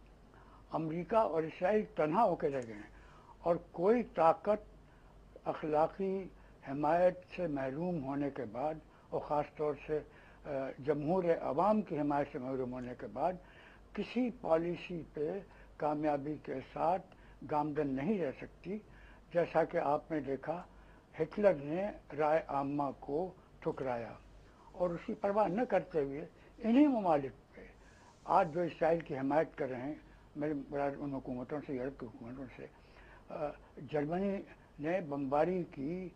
Speaker 5: امریکہ اور اسرائیل تنہا ہو کے رہ گئے ہیں، اور کوئی طاقت اخلاقی حمایت سے محروم ہونے کے بعد، اور خاص طور سے جمہور عوام کی حمایت سے محروم ہونے کے بعد، کسی پالیسی پہ کامیابی کے ساتھ گامزن نہیں رہ سکتی۔ جیسا کہ آپ نے دیکھا، ہٹلر نے رائے عامہ کو ٹھکرایا، اور اس کی پرواہ نہ کرتے ہوئے انہی ممالک پہ آج جو اسرائیل کی حمایت کر رہے ہیں، میرے مراد ان حکومتوں سے، یورپ کی حکومتوں سے، جرمنی نے بمباری کی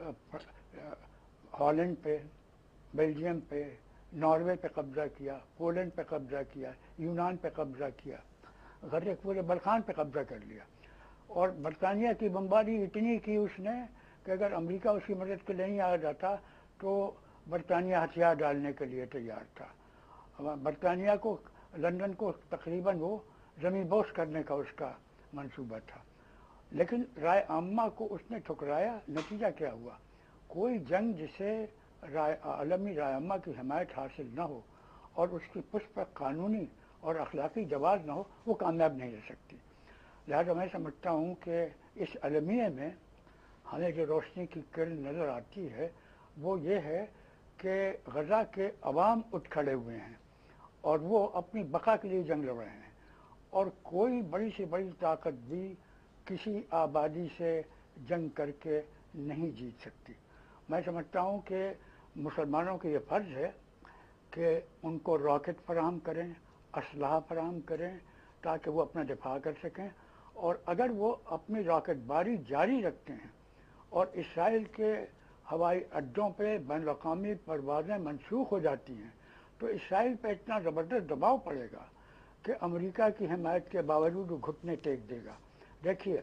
Speaker 5: ہالینڈ پہ، بیلجیم پہ، ناروے پہ قبضہ کیا، پولینڈ پہ قبضہ کیا، یونان پہ قبضہ کیا، غرق پورے بلقان پہ قبضہ کر لیا، اور برطانیہ کی بمباری اتنی کی اس نے کہ اگر امریکہ اس کی مدد کے لیے نہیں آ جاتا تو برطانیہ ہتھیار ڈالنے کے لیے تیار تھا۔ برطانیہ کو، لندن کو تقریباً وہ زمین بوس کرنے کا اس کا منصوبہ تھا، لیکن رائے عامہ کو اس نے ٹھکرایا۔ نتیجہ کیا ہوا؟ کوئی جنگ جسے رائے عالمی رائے عامہ کی حمایت حاصل نہ ہو اور اس کی پشت پر قانونی اور اخلاقی جواز نہ ہو، وہ کامیاب نہیں رہ سکتی۔ لہذا میں سمجھتا ہوں کہ اس المیہ میں ہمیں جو روشنی کی کرن نظر آتی ہے وہ یہ ہے کہ غزہ کے عوام اٹھ کھڑے ہوئے ہیں اور وہ اپنی بقا کے لیے جنگ لڑ رہے ہیں، اور کوئی بڑی سے بڑی طاقت بھی کسی آبادی سے جنگ کر کے نہیں جیت سکتی۔ میں سمجھتا ہوں کہ مسلمانوں کے یہ فرض ہے کہ ان کو راکٹ فراہم کریں، اسلحہ فراہم کریں تاکہ وہ اپنا دفاع کر سکیں، اور اگر وہ اپنی راکٹ باری جاری رکھتے ہیں اور اسرائیل کے ہوائی اڈوں پہ بین الاقوامی پروازیں منسوخ ہو جاتی ہیں تو اسرائیل پہ اتنا زبردست دباؤ پڑے گا کہ امریکہ کی حمایت کے باوجود وہ گھٹنے ٹیک دے گا۔ دیکھیے،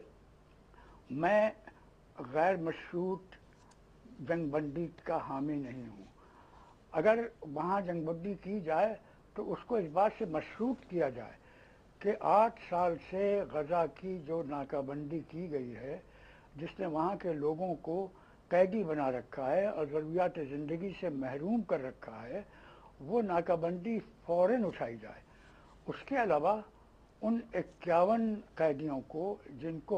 Speaker 5: میں غیر مشروط جنگ بندی کا حامی نہیں ہوں۔ اگر وہاں جنگ بندی کی جائے تو اس کو اس بات سے مشروط کیا جائے کہ آٹھ سال سے غزہ کی جو ناکہ بندی کی گئی ہے، جس نے وہاں کے لوگوں کو قیدی بنا رکھا ہے اور ضروریات زندگی سے محروم کر رکھا ہے، وہ ناکہ بندی فوراً اٹھائی جائے۔ اس کے علاوہ ان اکیاون قیدیوں کو جن کو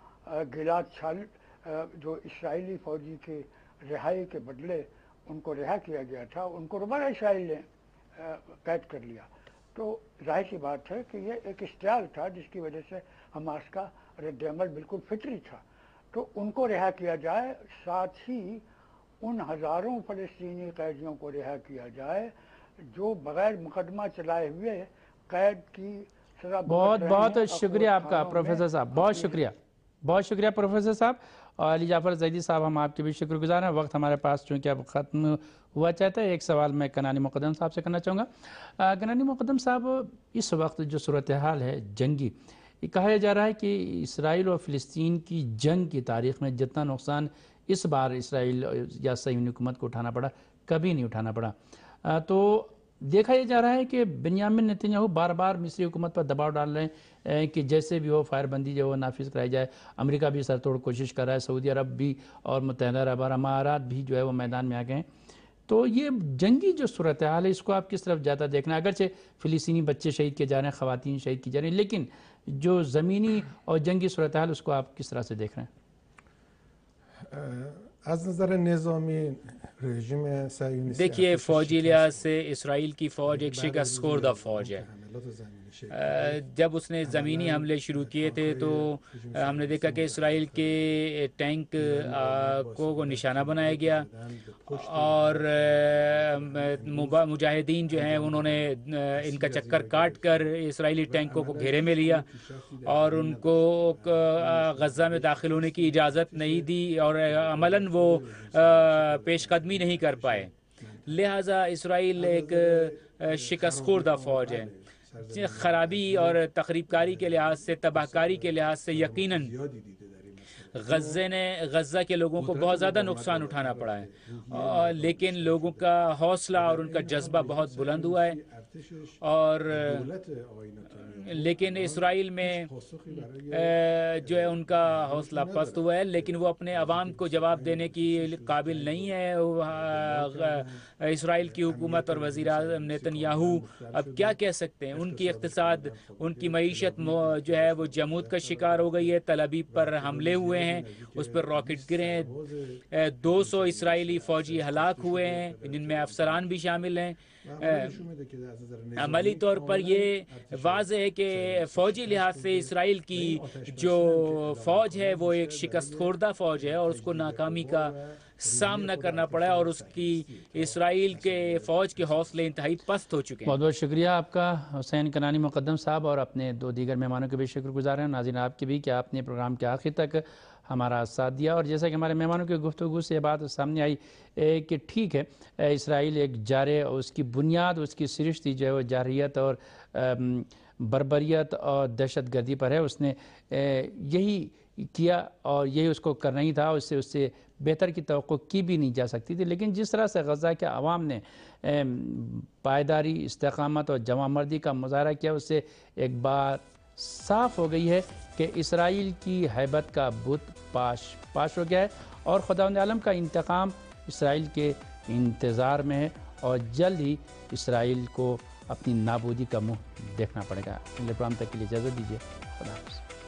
Speaker 5: گلاد چھال جو اسرائیلی فوجی کے رہائی کے بدلے ان کو رہا کیا گیا تھا، ان کو دوبارہ اسرائیل لیں، قید کر لیا. تو ظاہر سی بات ہے کہ یہ ایک اشتعال تھا جس کی وجہ سے حماس کا رد عمل بالکل فطری تھا. تو ان کو رہا کیا جائے, ساتھ ہی ان ہزاروں فلسطینی قیدیوں کو رہا کیا جائے جو بغیر مقدمہ چلائے ہوئے قید کی سزا
Speaker 1: بہت بہت شکریہ آپ کا پروفیسر صاحب, بہت شکریہ بہت شکریہ پروفیسر صاحب. اور علی جعفر زیدی صاحب, ہم آپ کے بھی شکر گزار ہیں. وقت ہمارے پاس چونکہ اب ختم ہوا چاہتا ہے, ایک سوال میں کنانی مقدم صاحب سے کرنا چاہوں گا. کنانی مقدم صاحب, اس وقت جو صورتحال ہے جنگی, یہ کہا جا رہا ہے کہ اسرائیل اور فلسطین کی جنگ کی تاریخ میں جتنا نقصان اس بار اسرائیل یا صہیونی حکومت کو اٹھانا پڑا کبھی نہیں اٹھانا پڑا. تو دیکھا یہ جا رہا ہے کہ بنیامین نتنیاہو بار بار مصری حکومت پر دباؤ ڈال رہے ہیں کہ جیسے بھی ہو فائر بندی جو وہ نافذ کرائی جائے. امریکہ بھی سر توڑ کوشش کر رہا ہے, سعودی عرب بھی اور متحدہ عرب امارات بھی جو ہے وہ میدان میں آ گئے ہیں. تو یہ جنگی جو صورتحال ہے اس کو آپ کس طرف زیادہ دیکھنا ہے؟ اگرچہ فلسطینی بچے شہید کیے جا رہے ہیں, خواتین شہید کی جا رہی ہیں, لیکن جو زمینی اور جنگی صورتحال اس کو آپ کس طرح سے دیکھ رہے ہیں؟
Speaker 3: از نظر نظامی رژیم صهیونیستی
Speaker 4: دیکھیے, فوجی لحاظ سے اسرائیل کی فوج ایک شکست خوردہ فوج ہے. جب اس نے زمینی حملے شروع کیے تھے تو ہم نے دیکھا کہ اسرائیل کے ٹینک کو نشانہ بنایا گیا اور مجاہدین جو ہیں انہوں نے ان کا چکر کاٹ کر اسرائیلی ٹینکوں کو گھیرے میں لیا اور ان کو غزہ میں داخل ہونے کی اجازت نہیں دی اور عملاً وہ پیش قدمی نہیں کر پائے. لہٰذا اسرائیل ایک شکست خوردہ فوج ہے. خرابی اور تخریب کاری کے لحاظ سے, تباہ کاری کے لحاظ سے یقیناً غزے نے غزہ کے لوگوں کو بہت زیادہ نقصان اٹھانا پڑا ہے, لیکن لوگوں کا حوصلہ اور ان کا جذبہ بہت بلند ہوا ہے. اور لیکن اسرائیل میں جو ہے ان کا حوصلہ پست ہوا ہے, لیکن وہ اپنے عوام کو جواب دینے کی قابل نہیں ہے. اسرائیل کی حکومت اور وزیر اعظم نیتنیاہو اب کیا کہہ سکتے ہیں؟ ان کی اقتصاد, ان کی معیشت جو ہے وہ جمود کا شکار ہو گئی ہے. تل ابیب پر حملے ہوئے ہیں, اس پر راکٹ گرے ہیں, دو سو اسرائیلی فوجی ہلاک ہوئے ہیں جن میں افسران بھی شامل ہیں. عملی طور پر یہ واضح ہے کہ فوجی لحاظ سے اسرائیل کی جو فوج ہے وہ ایک شکست خوردہ فوج ہے اور اس کو ناکامی کا سامنا کرنا پڑا ہے اور اس کی اسرائیل کے فوج کے حوصلے انتہائی پست ہو چکے ہیں.
Speaker 1: بہت بہت شکریہ آپ کا حسین کنانی مقدم صاحب, اور اپنے دو دیگر مہمانوں کے بھی شکر گزار ہیں. ناظرین آپ کے بھی کہ آپ نے پروگرام کے آخر تک ہمارا ساتھ دیا. اور جیسا کہ ہمارے مہمانوں کی گفتگو سے یہ بات سامنے آئی کہ ٹھیک ہے اسرائیل ایک جارے اور اس کی بنیاد, اس کی سرشتی جو ہے وہ جارحیت اور بربریت اور دہشت گردی پر ہے. اس نے یہی کیا اور یہی اس کو کرنا ہی تھا, اس سے اس سے بہتر کی توقع کی بھی نہیں جا سکتی تھی. لیکن جس طرح سے غزہ کے عوام نے پائیداری, استقامت اور جوان مردی کا مظاہرہ کیا, اس سے ایک بات صاف ہو گئی ہے کہ اسرائیل کی ہیبت کا بت پاش پاش ہو گیا ہے اور خداوند عالم کا انتقام اسرائیل کے انتظار میں ہے اور جلد ہی اسرائیل کو اپنی نابودی کا منہ دیکھنا پڑے گا. اگلے پروگرام تک کے لیے اجازت دیجیے. خدا حافظ.